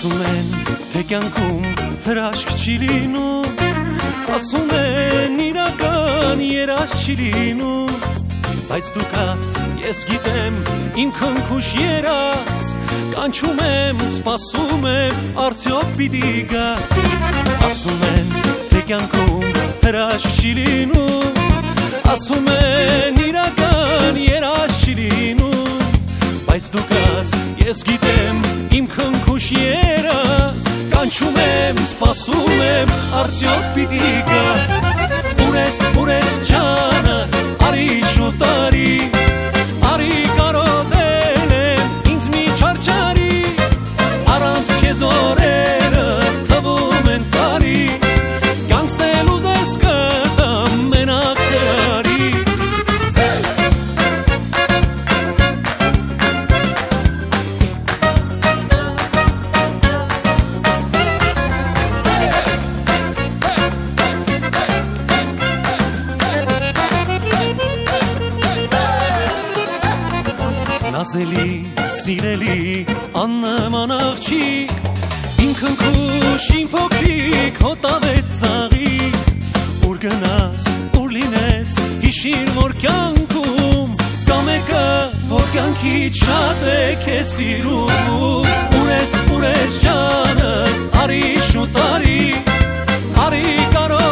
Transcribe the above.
Ասում են, թե կյանքում հրաշք չի լինում, ասում են իրական երազ չի լինում, բայց դու կաս, ես գիտեմ իմ քնքուշ երազ, կանչում եմ, սպասում եմ, արդյոք պիտի գաս։ Ասում են, թե կյանքում հրաշք չի լինում, ասում են իրական երազ չի լինում, բայց դու կաս, ես գիտեմ իմ քնքուշ երազ, կանչում եմ, սպասում եմ, արդյոք պիտի գաս։ Ուր ես ջանս, արի շուտ արի կարոտել եմ ինձ մի չարչարի, առանց քեզ օրերս թվում են տարի, կյանքս էլ ուզես կտամ մենակ տարի։ Նազելի, սիրելի, աննման աղջիկ, իմ քնքուշ, իմ փոքրիկ, հոտավետ ծաղիկ, ուր գնաս, ուր լինես, հիշիր որ կյանքում, կա մեկը, որ կյանքից շատ է քեզ սիրում, ուր ես ջանս, արի շուտ արի կարո